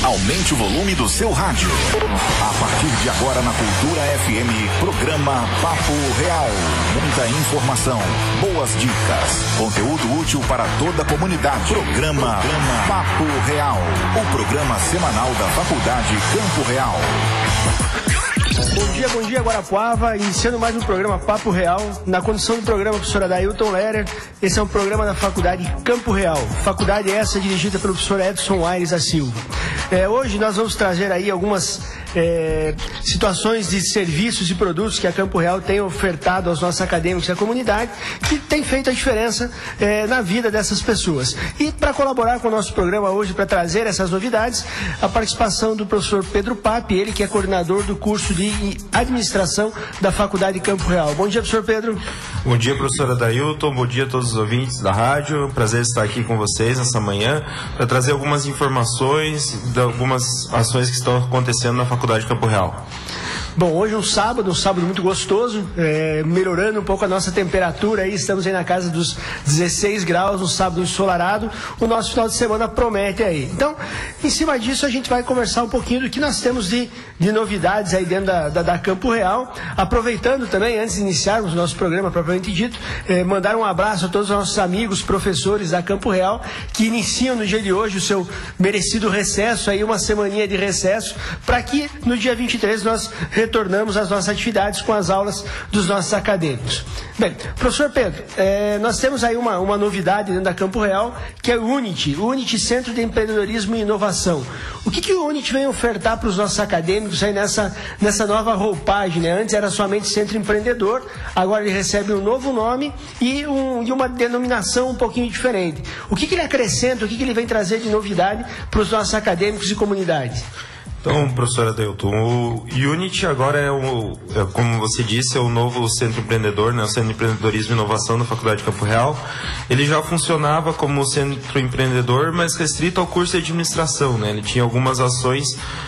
Aumente o volume do seu rádio. A partir de agora na Cultura FM, programa Papo Real. Muita informação, boas dicas, conteúdo útil para toda a comunidade. Programa Papo Real, o programa semanal da Faculdade Campo Real. Bom dia, Guarapuava, iniciando mais um programa Papo Real, na condução do programa professor Adailton Lerer. Esse é um programa da Faculdade Campo Real, faculdade essa dirigida pelo professor Edson Aires da Silva. Hoje nós vamos trazer aí algumas situações de serviços e produtos que a Campo Real tem ofertado aos nossos acadêmicos e à comunidade, que tem feito a diferença na vida dessas pessoas. E para colaborar com o nosso programa hoje, para trazer essas novidades, a participação do professor Pedro Pape, ele que é coordenador do curso de administração da Faculdade Campo Real. Bom dia, professor Pedro. Bom dia, professora Adailton, bom dia a todos os ouvintes da rádio. Prazer estar aqui com vocês nessa manhã para trazer algumas informações de algumas ações que estão acontecendo na Faculdade Campo Real. Bom, hoje é um sábado muito gostoso, melhorando um pouco a nossa temperatura aí, estamos aí na casa dos 16 graus, um sábado ensolarado, o nosso final de semana promete aí. Então, em cima disso a gente vai conversar um pouquinho do que nós temos de novidades aí dentro da Campo Real, aproveitando também, antes de iniciarmos o nosso programa propriamente dito, mandar um abraço a todos os nossos amigos, professores da Campo Real, que iniciam no dia de hoje o seu merecido recesso, aí uma semaninha de recesso, para que no dia 23 nós retornamos às nossas atividades com as aulas dos nossos acadêmicos. Bem, professor Pedro, nós temos aí uma novidade dentro da Campo Real, que é o Unity Centro de Empreendedorismo e Inovação. O que o Unity vem ofertar para os nossos acadêmicos aí nessa nova roupagem, né? Antes era somente Centro Empreendedor, agora ele recebe um novo nome e uma denominação um pouquinho diferente. O que ele acrescenta, o que ele vem trazer de novidade para os nossos acadêmicos e comunidades? Então, professora Adailton, o Unity agora como você disse, é o novo Centro Empreendedor, né? O Centro de Empreendedorismo e Inovação da Faculdade Campo Real. Ele já funcionava como Centro Empreendedor, mas restrito ao curso de administração, né? Ele tinha algumas ações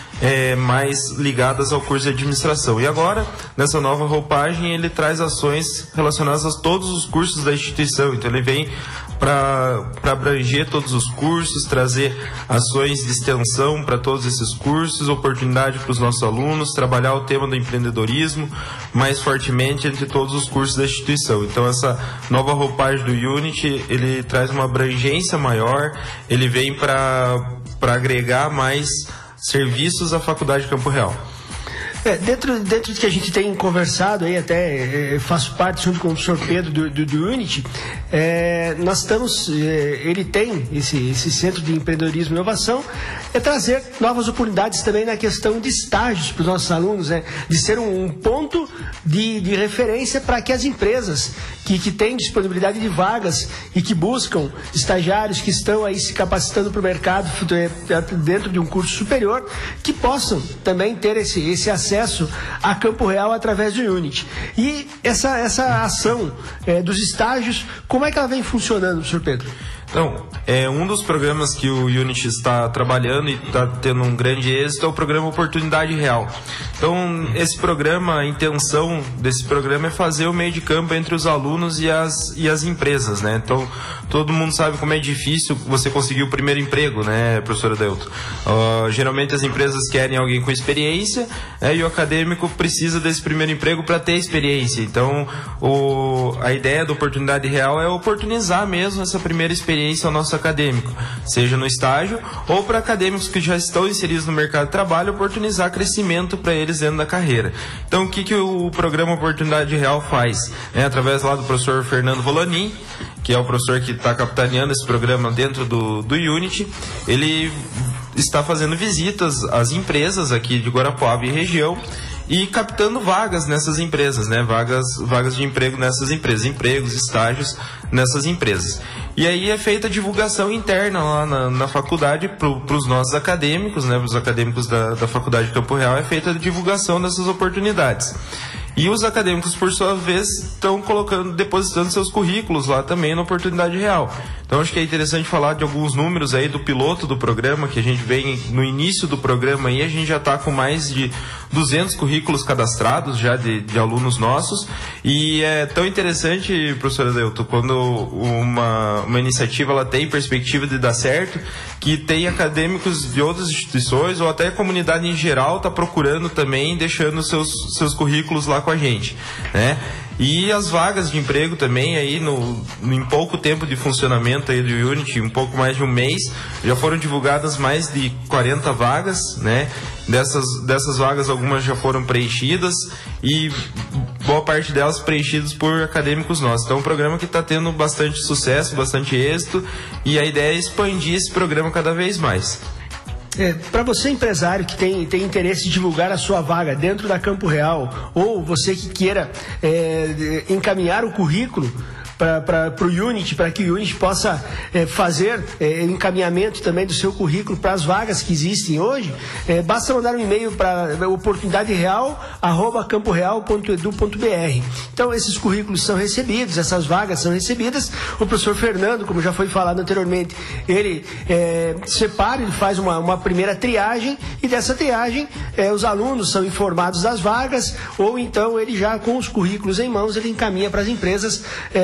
mais ligadas ao curso de administração. E agora, nessa nova roupagem, ele traz ações relacionadas a todos os cursos da instituição. Então, ele vem para abranger todos os cursos, trazer ações de extensão para todos esses cursos, oportunidade para os nossos alunos, trabalhar o tema do empreendedorismo mais fortemente entre todos os cursos da instituição. Então, essa nova roupagem do Unity, ele traz uma abrangência maior, ele vem para agregar mais serviços à Faculdade Campo Real. Dentro do que a gente tem conversado aí, até faço parte junto com o professor Pedro do Unity, nós estamos, ele tem esse Centro de Empreendedorismo e Inovação, trazer novas oportunidades também na questão de estágios para os nossos alunos, né? De ser um ponto de referência para que as empresas que têm disponibilidade de vagas e que buscam estagiários que estão aí se capacitando para o mercado dentro de um curso superior, que possam também ter esse acesso a Campo Real através do Unity. E essa ação dos estágios, como é que ela vem funcionando, professor Pedro? Então, um dos programas que o Unity está trabalhando e está tendo um grande êxito é o programa Oportunidade Real. Então, esse programa, a intenção desse programa é fazer o meio de campo entre os alunos e as empresas, né? Então, todo mundo sabe como é difícil você conseguir o primeiro emprego, né, professora Adailton? Geralmente as empresas querem alguém com experiência, e o acadêmico precisa desse primeiro emprego para ter experiência. Então, a ideia da Oportunidade Real é oportunizar mesmo essa primeira experiência ao nosso acadêmico, seja no estágio ou para acadêmicos que já estão inseridos no mercado de trabalho, oportunizar crescimento para eles dentro da carreira. Então, o que o programa Oportunidade Real faz? Através lá do professor Fernando Volanin, que é o professor que está capitaneando esse programa dentro do Unity, ele está fazendo visitas às empresas aqui de Guarapuava e região e captando vagas nessas empresas, né? Vagas de emprego nessas empresas, empregos, estágios nessas empresas. E aí é feita a divulgação interna lá na faculdade para os nossos acadêmicos, né? Para os acadêmicos da Faculdade de Campo Real é feita a divulgação dessas oportunidades. E os acadêmicos, por sua vez, estão depositando seus currículos lá também na Oportunidade Real. Então acho que é interessante falar de alguns números aí do piloto do programa, que a gente vem no início do programa aí, a gente já está com mais de 200 currículos cadastrados já de alunos nossos. E é tão interessante, professor Adeilton, quando uma iniciativa ela tem perspectiva de dar certo, que tem acadêmicos de outras instituições ou até a comunidade em geral está procurando também, deixando seus currículos lá com a gente, né? E as vagas de emprego também aí em pouco tempo de funcionamento aí do Unity, um pouco mais de um mês, já foram divulgadas mais de 40 vagas, né? Dessas vagas, algumas já foram preenchidas e boa parte delas preenchidas por acadêmicos nossos. Então é um programa que está tendo bastante sucesso, bastante êxito, e a ideia é expandir esse programa cada vez mais. Para você, empresário, que tem interesse em divulgar a sua vaga dentro da Campo Real, ou você que queira encaminhar o currículo para o Unity, para que o Unity possa fazer encaminhamento também do seu currículo para as vagas que existem hoje, basta mandar um e-mail para oportunidadereal@camporeal.edu.br. Então esses currículos são recebidos, essas vagas são recebidas. O professor Fernando, como já foi falado anteriormente, ele separa, ele faz uma primeira triagem, e dessa triagem os alunos são informados das vagas, ou então ele já com os currículos em mãos ele encaminha para as empresas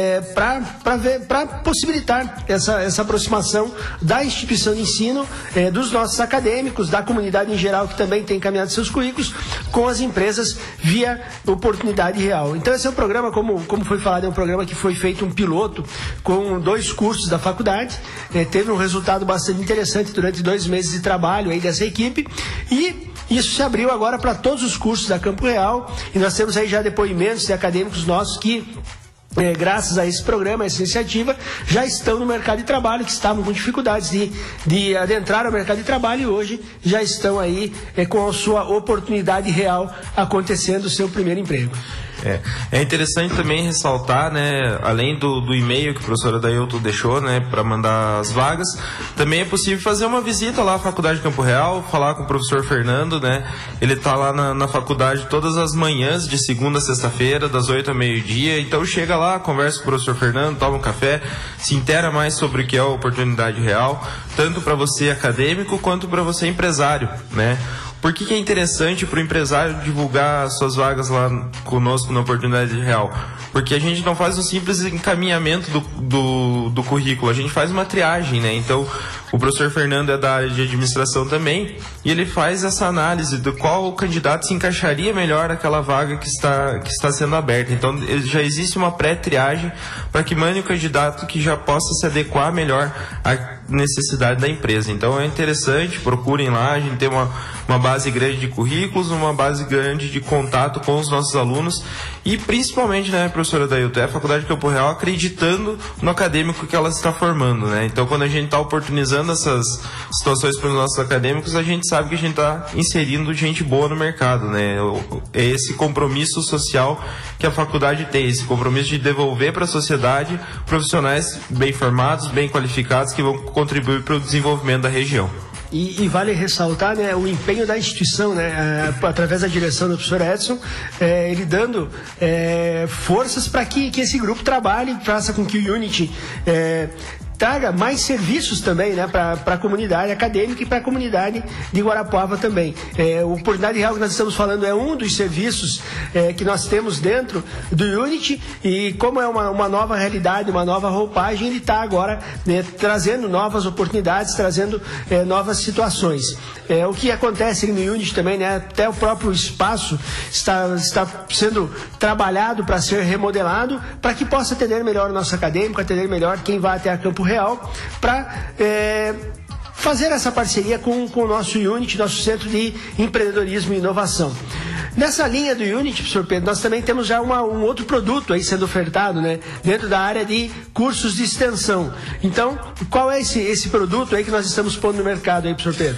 para possibilitar essa aproximação da instituição de ensino, dos nossos acadêmicos, da comunidade em geral que também tem encaminhado seus currículos com as empresas via Oportunidade Real. Então esse é um programa, como foi falado, é um programa que foi feito um piloto com 2 cursos da faculdade, teve um resultado bastante interessante durante 2 meses de trabalho aí dessa equipe, e isso se abriu agora para todos os cursos da Campo Real, e nós temos aí já depoimentos de acadêmicos nossos que graças a esse programa, a essa iniciativa, já estão no mercado de trabalho, que estavam com dificuldades de adentrar ao mercado de trabalho, e hoje já estão aí com a sua oportunidade real acontecendo o seu primeiro emprego. É interessante também ressaltar, né, além do e-mail que o professor Adeilton deixou, né, para mandar as vagas, também é possível fazer uma visita lá à Faculdade de Campo Real, falar com o professor Fernando, né, ele está lá na faculdade todas as manhãs, de segunda a sexta-feira, das 8 ao meio-dia, então chega lá, conversa com o professor Fernando, toma um café, se inteira mais sobre o que é a Oportunidade Real, tanto para você acadêmico quanto para você empresário, né. Por que é interessante para o empresário divulgar suas vagas lá conosco na Oportunidade Real? Porque a gente não faz um simples encaminhamento do currículo, a gente faz uma triagem, né? Então, o professor Fernando é da área de administração também, e ele faz essa análise de qual candidato se encaixaria melhor naquela vaga que está sendo aberta. Então, já existe uma pré-triagem para que mande o candidato que já possa se adequar melhor à necessidade da empresa. Então, é interessante, procurem lá, a gente tem uma base grande de currículos, uma base grande de contato com os nossos alunos, e principalmente, né, professora Adeilton, a Faculdade de Campo Real acreditando no acadêmico que ela está formando, né? Então, quando a gente está oportunizando essas situações para os nossos acadêmicos, a gente sabe que a gente está inserindo gente boa no mercado, né? É esse compromisso social que a faculdade tem, esse compromisso de devolver para a sociedade profissionais bem formados, bem qualificados, que vão contribuir para o desenvolvimento da região. E vale ressaltar, né, o empenho da instituição, né, através da direção do professor Edson, ele dando forças para que esse grupo trabalhe, faça com que o Unity traga mais serviços também, né, para a comunidade acadêmica e para a comunidade de Guarapuava também. O Oportunidade Real que nós estamos falando é um dos serviços que nós temos dentro do Unity, e como é uma nova realidade, uma nova roupagem, ele está agora, né, trazendo novas oportunidades, trazendo novas situações. O que acontece no Unity também, né, até o próprio espaço está sendo trabalhado para ser remodelado, para que possa atender melhor o nosso acadêmico, atender melhor quem vai até a Campo Real, para fazer essa parceria com o nosso Unity, nosso Centro de Empreendedorismo e Inovação. Nessa linha do Unity, professor Pedro, nós também temos já um outro produto aí sendo ofertado, né, dentro da área de cursos de extensão. Então, qual é esse produto aí que nós estamos pondo no mercado aí, professor Pedro?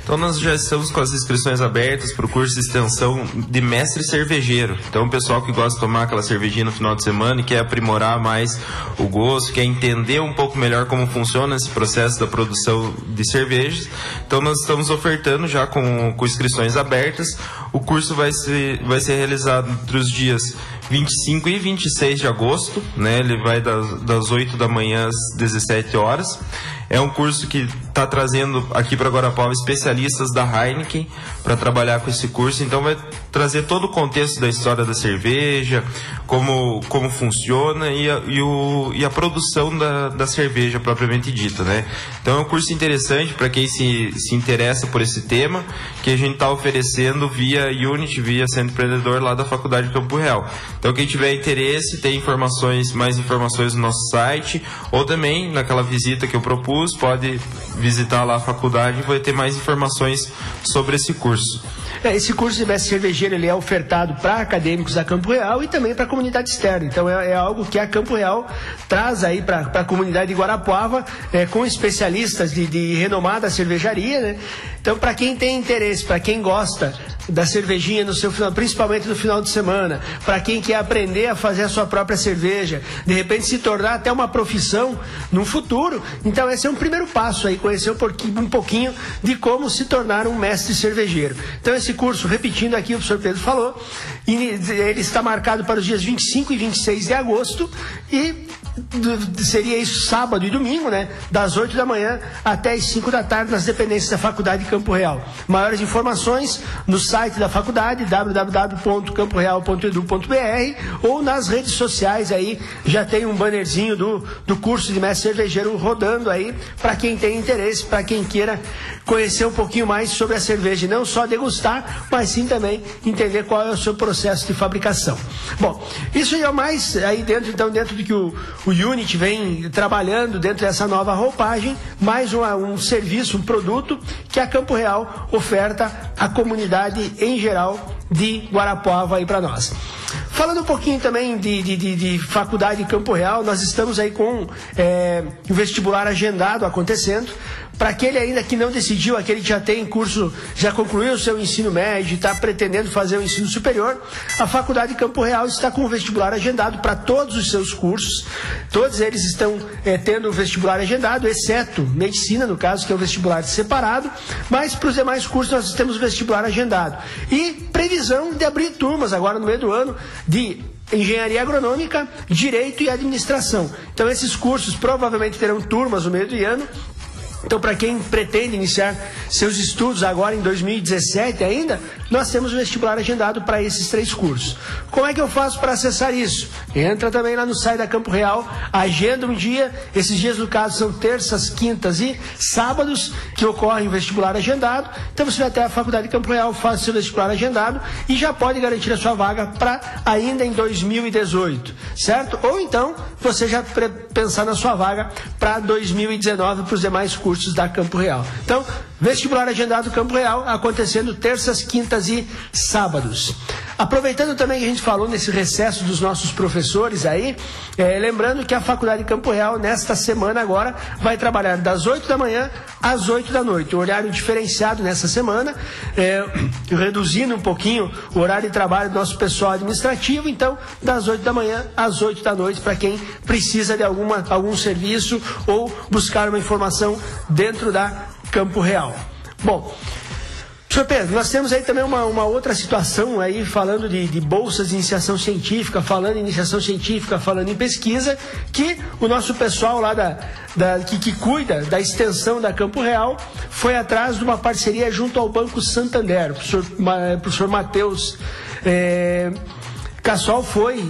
Então nós já estamos com as inscrições abertas para o curso de extensão de mestre cervejeiro. Então o pessoal que gosta de tomar aquela cervejinha no final de semana e quer aprimorar mais o gosto, quer entender um pouco melhor como funciona esse processo da produção de cervejas. Então nós estamos ofertando já com inscrições abertas. O curso vai ser realizado entre os dias 25 e 26 de agosto, né? Ele vai das 8 da manhã às 17 horas. É um curso que está trazendo aqui para Guarapuava especialistas da Heineken para trabalhar com esse curso. Então vai trazer todo o contexto da história da cerveja, como funciona e a produção da cerveja propriamente dita, né? Então é um curso interessante para quem se interessa por esse tema, que a gente está oferecendo via Unity, via Centro Empreendedor lá da Faculdade de Campo Real. Então quem tiver interesse, tem mais informações no nosso site, ou também naquela visita que eu propus, pode visitar lá a faculdade e vai ter mais informações sobre esse curso. Esse curso de mestre cervejeiro ele é ofertado para acadêmicos da Campo Real e também para a comunidade externa. Então é algo que a Campo Real traz aí para a comunidade de Guarapuava, com especialistas de renomada cervejaria, né? Então, para quem tem interesse, para quem gosta da cervejinha no seu final, principalmente no final de semana, para quem quer aprender a fazer a sua própria cerveja, de repente se tornar até uma profissão no futuro, então esse é um primeiro passo aí, conhecer um pouquinho de como se tornar um mestre cervejeiro. Então esse curso, repetindo aqui, o professor Pedro falou, ele está marcado para os dias 25 e 26 de agosto e seria isso sábado e domingo, né? Das 8 da manhã até as 5 da tarde nas dependências da Faculdade de Campo Real. Maiores informações no site da faculdade, www.camporeal.edu.br, ou nas redes sociais aí, já tem um bannerzinho do curso de mestre cervejeiro rodando aí, para quem tem interesse, para quem queira conhecer um pouquinho mais sobre a cerveja, não só degustar, mas sim também entender qual é o seu processo de fabricação. Bom, isso é mais aí dentro do que o Unity vem trabalhando dentro dessa nova roupagem, mais um serviço, um produto que a Campo Real oferta à comunidade em geral de Guarapuava aí para nós. Falando um pouquinho também de faculdade de Campo Real, nós estamos aí com o vestibular agendado acontecendo. Para aquele ainda que não decidiu, aquele que já tem curso, já concluiu o seu ensino médio e está pretendendo fazer o ensino superior, a Faculdade de Campo Real está com o vestibular agendado para todos os seus cursos. Todos eles estão tendo o vestibular agendado, exceto medicina, no caso, que é o vestibular separado, mas para os demais cursos nós temos o vestibular agendado. E previsão de abrir turmas agora no meio do ano de Engenharia Agronômica, Direito e Administração. Então esses cursos provavelmente terão turmas no meio do ano. Então, para quem pretende iniciar seus estudos agora em 2017 ainda, nós temos o vestibular agendado para esses 3 cursos. Como é que eu faço para acessar isso? Entra também lá no site da Campo Real, agenda um dia, esses dias no caso são terças, quintas e sábados que ocorre o vestibular agendado. Então você vai até a Faculdade de Campo Real, faz o seu vestibular agendado e já pode garantir a sua vaga para ainda em 2018, certo? Ou então você já pensar na sua vaga para 2019 para os demais cursos da Campo Real. Então, vestibular agendado Campo Real acontecendo terças, quintas e sábados. Aproveitando também que a gente falou nesse recesso dos nossos professores aí, lembrando que a Faculdade de Campo Real nesta semana agora vai trabalhar das 8 da manhã às 8 da noite, um horário diferenciado nessa semana, reduzindo um pouquinho o horário de trabalho do nosso pessoal administrativo, então das 8 da manhã às 8 da noite para quem precisa de algum serviço ou buscar uma informação dentro da Campo Real. Bom, professor Pedro, nós temos aí também uma outra situação aí, falando de bolsas de iniciação científica, falando em iniciação científica, falando em pesquisa, que o nosso pessoal lá que cuida da extensão da Campo Real foi atrás de uma parceria junto ao Banco Santander. O professor Matheus Cassol foi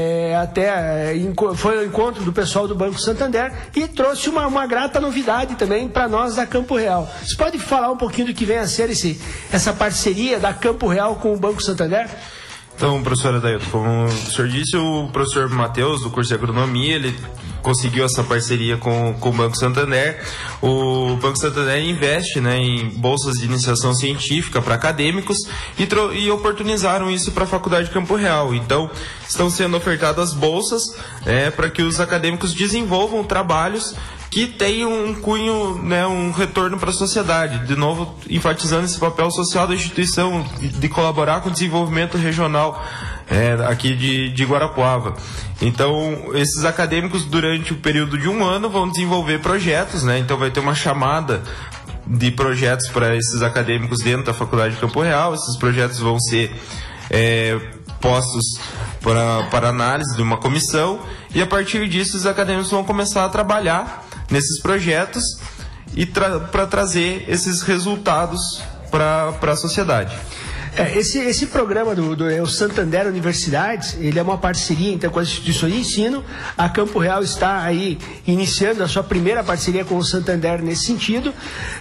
ao encontro do pessoal do Banco Santander e trouxe uma grata novidade também para nós da Campo Real. Você pode falar um pouquinho do que vem a ser essa parceria da Campo Real com o Banco Santander? Então, professor Adailton, como o senhor disse, o professor Matheus, do curso de Agronomia, ele conseguiu essa parceria com o Banco Santander. O Banco Santander investe, em bolsas de iniciação científica para acadêmicos e oportunizaram isso para a Faculdade de Campo Real. Então, estão sendo ofertadas bolsas para que os acadêmicos desenvolvam trabalhos que tenha um cunho, né, um retorno para a sociedade. De novo, enfatizando esse papel social da instituição de colaborar com o desenvolvimento regional aqui de Guarapuava. Então, esses acadêmicos, durante o período de um ano, vão desenvolver projetos, né? Então, vai ter uma chamada de projetos para esses acadêmicos dentro da Faculdade de Campo Real. Esses projetos vão ser postos para análise de uma comissão, e a partir disso os acadêmicos vão começar a trabalhar nesses projetos e para trazer esses resultados para a sociedade. Esse programa do Santander Universidades, ele é uma parceria então com as instituições de ensino. A Campo Real está aí iniciando a sua primeira parceria com o Santander nesse sentido.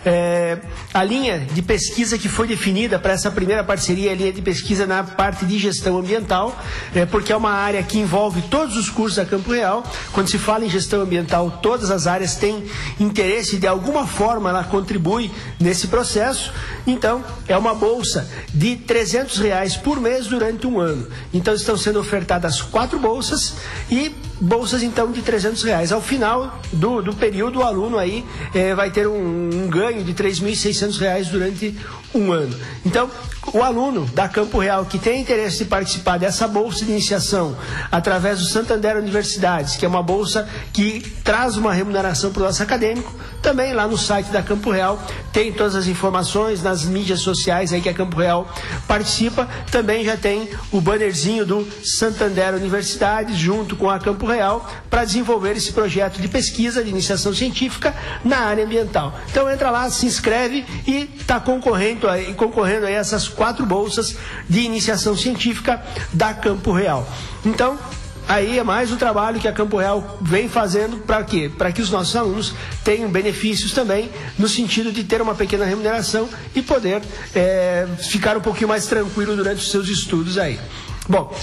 A linha de pesquisa que foi definida para essa primeira parceria é a linha de pesquisa na parte de gestão ambiental, porque é uma área que envolve todos os cursos da Campo Real. Quando se fala em gestão ambiental, todas as áreas têm interesse, de alguma forma ela contribui nesse processo. Então, é uma bolsa de R$300 por mês durante um ano. Então, estão sendo ofertadas 4 bolsas e bolsas, então, de R$300. Ao final do período, o aluno aí vai ter um ganho de R$3.600 durante um ano. Então, o aluno da Campo Real que tem interesse de participar dessa bolsa de iniciação através do Santander Universidades, que é uma bolsa que traz uma remuneração para o nosso acadêmico, também lá no site da Campo Real tem todas as informações, nas mídias sociais aí que a Campo Real participa, também já tem o bannerzinho do Santander Universidades junto com a Campo Real para desenvolver esse projeto de pesquisa, de iniciação científica na área ambiental. Então entra lá, se inscreve e está concorrendo aí essas 4 bolsas de iniciação científica da Campo Real. Então, aí é mais um trabalho que a Campo Real vem fazendo para quê? Para que os nossos alunos tenham benefícios também, no sentido de ter uma pequena remuneração e poder ficar um pouquinho mais tranquilo durante os seus estudos aí. Bom,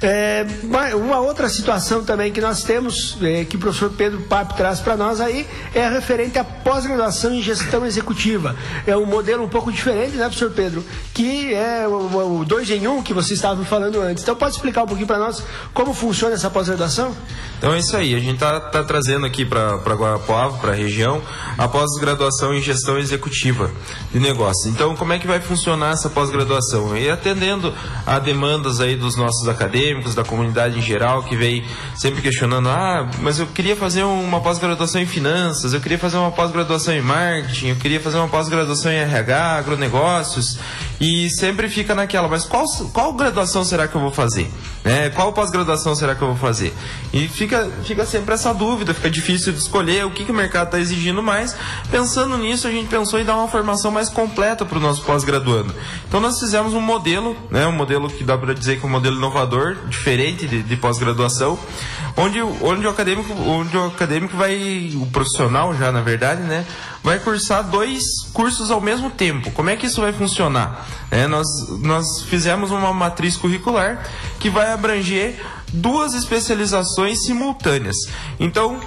uma outra situação também que nós temos, que o professor Pedro Papo traz para nós aí, é referente à pós-graduação em gestão executiva. É um modelo um pouco diferente, né, professor Pedro? Que é o 2 em 1 que você estava falando antes. Então, pode explicar um pouquinho para nós como funciona essa pós-graduação? Então é isso aí, a gente está trazendo aqui para Guarapuava, para a região, a pós-graduação em gestão executiva de negócio. Então, como é que vai funcionar essa pós-graduação? E atendendo a demandas aí dos nossos acadêmicos, da comunidade em geral, que vem sempre questionando, mas eu queria fazer uma pós-graduação em finanças, eu queria fazer uma pós-graduação em marketing, eu queria fazer uma pós-graduação em RH, agronegócios, e sempre fica naquela, mas qual graduação será que eu vou fazer? Qual pós-graduação será que eu vou fazer? E fica sempre essa dúvida, fica difícil de escolher o que o mercado está exigindo mais. Pensando nisso, a gente pensou em dar uma formação mais completa para o nosso pós-graduando. Então nós fizemos um modelo, um modelo que dá para dizer que é um modelo inovador, diferente de pós-graduação, onde o acadêmico vai, o profissional já na verdade, vai cursar 2 cursos ao mesmo tempo. Como é que isso vai funcionar? Nós fizemos uma matriz curricular que vai abranger 2 especializações simultâneas. Então,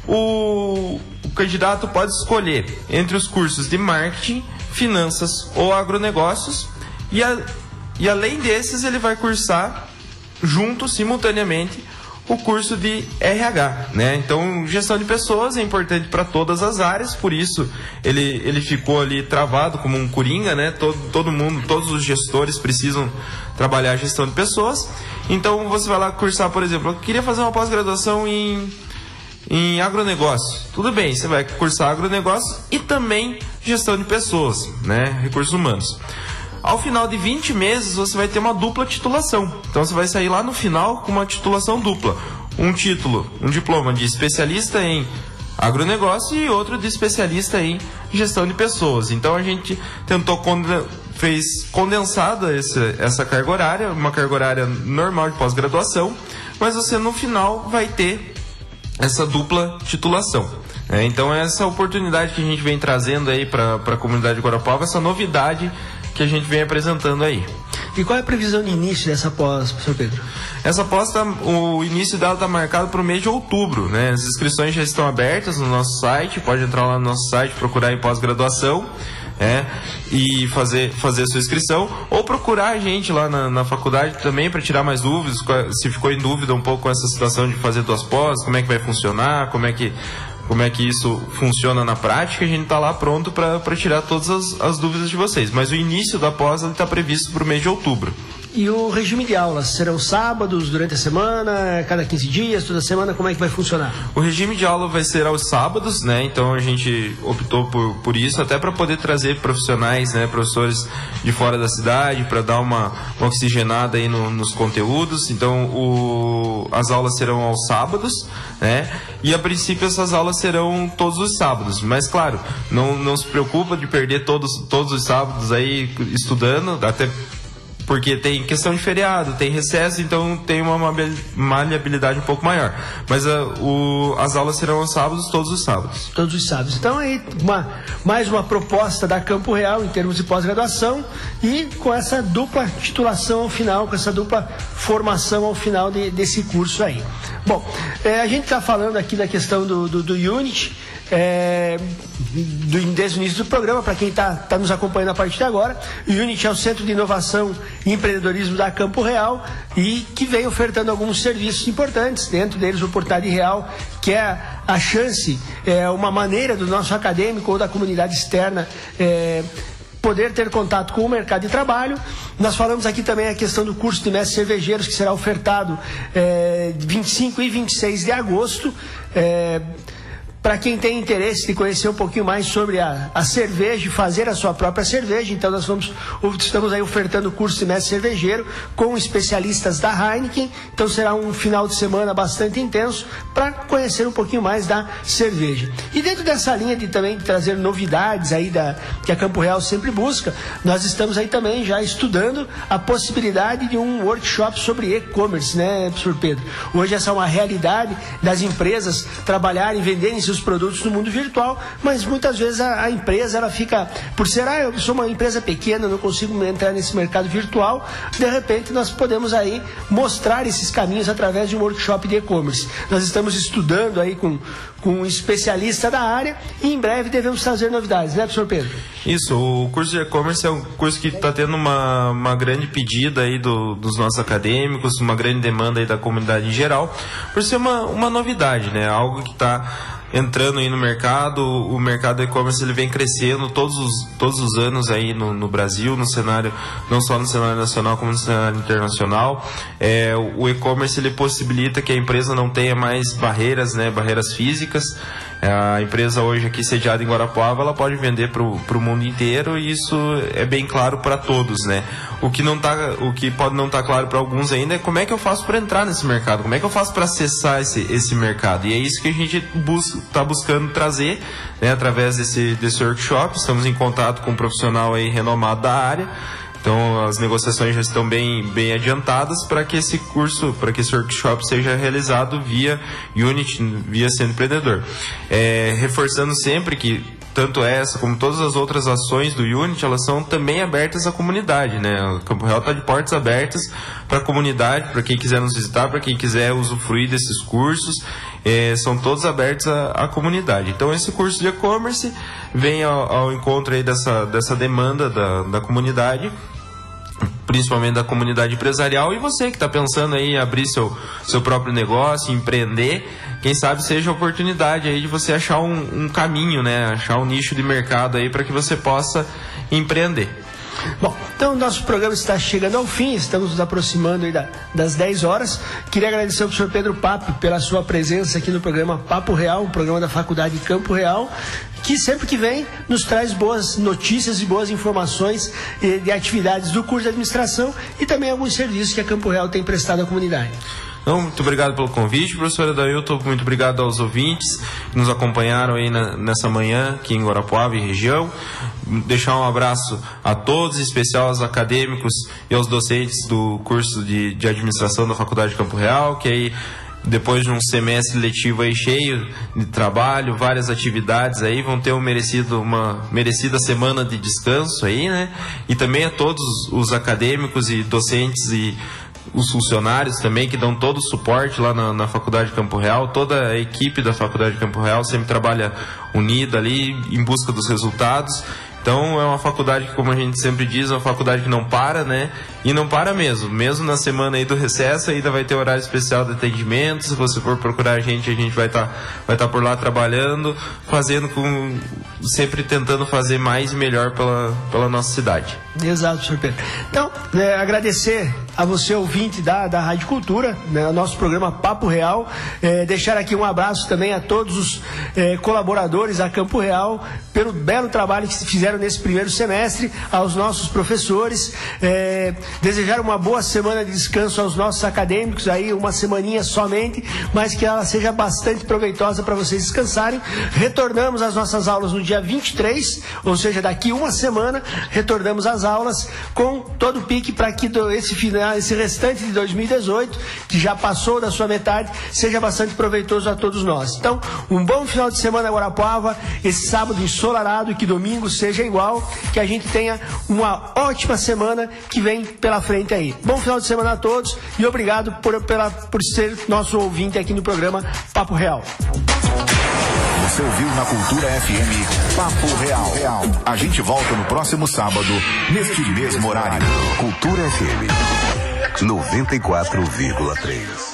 o candidato pode escolher entre os cursos de marketing, finanças ou agronegócios, e além desses ele vai cursar simultaneamente o curso de RH, Então, gestão de pessoas é importante para todas as áreas, por isso ele ficou ali travado como um coringa, Todo mundo, todos os gestores precisam trabalhar a gestão de pessoas. Então, você vai lá cursar, por exemplo, eu queria fazer uma pós-graduação em agronegócio. Tudo bem, você vai cursar agronegócio e também gestão de pessoas, recursos humanos. Ao final de 20 meses, você vai ter uma dupla titulação. Então, você vai sair lá no final com uma titulação dupla. Um diploma de especialista em agronegócio e outro de especialista em gestão de pessoas. Então, a gente fez condensada essa carga horária, uma carga horária normal de pós-graduação, mas você, no final, vai ter essa dupla titulação. Então, essa oportunidade que a gente vem trazendo aí para a comunidade de Guarapuava, essa novidade que a gente vem apresentando aí. E qual é a previsão de início dessa pós, professor Pedro? Essa pós, o início dela está marcado para o mês de outubro, As inscrições já estão abertas no nosso site, pode entrar lá no nosso site, procurar em pós-graduação, e fazer sua inscrição, ou procurar a gente lá na faculdade também para tirar mais dúvidas, se ficou em dúvida um pouco com essa situação de fazer 2 pós, como é que vai funcionar, como é que como é que isso funciona na prática, a gente está lá pronto para tirar todas as dúvidas de vocês. Mas o início da pós está previsto para o mês de outubro. E o regime de aulas? Serão sábados, durante a semana, cada 15 dias, toda semana? Como é que vai funcionar? O regime de aula vai ser aos sábados, né? Então a gente optou por isso, até para poder trazer profissionais, né? Professores de fora da cidade, para dar uma oxigenada aí nos conteúdos. Então as aulas serão aos sábados, né? E a princípio essas aulas serão todos os sábados. Mas claro, não se preocupa de perder todos os sábados aí estudando, até porque tem questão de feriado, tem recesso, então tem uma maleabilidade um pouco maior. Mas as aulas serão aos sábados, todos os sábados. Todos os sábados. Então aí mais uma proposta da Campo Real em termos de pós-graduação e com essa dupla titulação ao final, com essa dupla formação ao final desse curso aí. Bom, a gente está falando aqui da questão do Unity, desde o início do programa, para quem está nos acompanhando a partir de agora. O Unity é o Centro de Inovação e Empreendedorismo da Campo Real e que vem ofertando alguns serviços importantes, dentro deles o Oportunidade Real, que é a chance, uma maneira do nosso acadêmico ou da comunidade externa poder ter contato com o mercado de trabalho. Nós falamos aqui também a questão do curso de mestres cervejeiros, que será ofertado 25 e 26 de agosto. Para quem tem interesse de conhecer um pouquinho mais sobre a cerveja e fazer a sua própria cerveja, então nós estamos aí ofertando o curso de mestre cervejeiro com especialistas da Heineken. Então será um final de semana bastante intenso para conhecer um pouquinho mais da cerveja. E dentro dessa linha de também trazer novidades aí que a Campo Real sempre busca, nós estamos aí também já estudando a possibilidade de um workshop sobre e-commerce, né, professor Pedro? Hoje essa é uma realidade das empresas trabalharem e venderem seus produtos no mundo virtual, mas muitas vezes a empresa ela fica, por ser, eu sou uma empresa pequena, não consigo entrar nesse mercado virtual. De repente nós podemos aí mostrar esses caminhos através de um workshop de e-commerce. Nós estamos estudando aí com um especialista da área e em breve devemos trazer novidades, né, professor Pedro? Isso, o curso de e-commerce é um curso que está tendo uma grande pedida aí dos nossos acadêmicos, uma grande demanda aí da comunidade em geral, por ser uma novidade, né? Algo que está entrando aí no mercado. O mercado e-commerce ele vem crescendo todos os anos aí no Brasil, no cenário, não só no cenário nacional como no cenário internacional. O e-commerce ele possibilita que a empresa não tenha mais barreiras, né, barreiras físicas. A empresa hoje aqui sediada em Guarapuava, ela pode vender para o mundo inteiro e isso é bem claro para todos, né? O que pode não estar claro para alguns ainda é como é que eu faço para entrar nesse mercado, como é que eu faço para acessar esse mercado. E é isso que a gente está buscando trazer, né, através desse workshop. Estamos em contato com um profissional aí renomado da área. Então as negociações já estão bem adiantadas para que esse workshop seja realizado via Unity, via Centro Empreendedor. Reforçando sempre que tanto essa como todas as outras ações do Unity, elas são também abertas à comunidade, né? O Campo Real está de portas abertas para a comunidade, para quem quiser nos visitar, para quem quiser usufruir desses cursos, são todos abertos à comunidade. Então esse curso de e-commerce vem ao encontro aí dessa demanda da comunidade, principalmente da comunidade empresarial. E você que está pensando aí em abrir seu próprio negócio, empreender, quem sabe seja a oportunidade aí de você achar um caminho, né? Achar um nicho de mercado aí para que você possa empreender. Bom, então o nosso programa está chegando ao fim, estamos nos aproximando aí das 10 horas. Queria agradecer ao professor Pedro Papp pela sua presença aqui no programa Papo Real, um programa da Faculdade Campo Real, que sempre que vem nos traz boas notícias e boas informações de atividades do curso de administração e também alguns serviços que a Campo Real tem prestado à comunidade. Então, muito obrigado pelo convite, professora Dailton, muito obrigado aos ouvintes que nos acompanharam aí nessa manhã aqui em Guarapuava e região. Deixar um abraço a todos, em especial aos acadêmicos e aos docentes do curso de administração da Faculdade de Campo Real, que aí depois de um semestre letivo aí cheio de trabalho, várias atividades aí, vão ter uma merecida semana de descanso aí, né? E também a todos os acadêmicos e docentes e os funcionários também que dão todo o suporte lá na Faculdade de Campo Real. Toda a equipe da Faculdade de Campo Real sempre trabalha unida ali em busca dos resultados. Então é uma faculdade que, como a gente sempre diz, é uma faculdade que não para, né? E não para mesmo. Mesmo na semana aí do recesso, ainda vai ter horário especial de atendimento. Se você for procurar a gente vai tá por lá trabalhando, sempre tentando fazer mais e melhor pela nossa cidade. Exato, senhor Pedro. Então, agradecer a você, ouvinte da Rádio Cultura, né, nosso programa Papo Real, deixar aqui um abraço também a todos os colaboradores da Campo Real, pelo belo trabalho que fizeram nesse primeiro semestre, aos nossos professores, desejar uma boa semana de descanso aos nossos acadêmicos, aí uma semaninha somente, mas que ela seja bastante proveitosa para vocês descansarem. Retornamos às nossas aulas no dia 23, ou seja, daqui uma semana, retornamos às aulas com todo o pique para que esse restante de 2018, que já passou da sua metade, seja bastante proveitoso a todos nós. Então, um bom final de semana em Guarapuava, esse sábado ensolarado, e que domingo seja igual, que a gente tenha uma ótima semana que vem pela frente aí. Bom final de semana a todos e obrigado por ser nosso ouvinte aqui no programa Papo Real. Você ouviu na Cultura FM Papo Real. A gente volta no próximo sábado, neste mesmo horário. Cultura FM 94,3.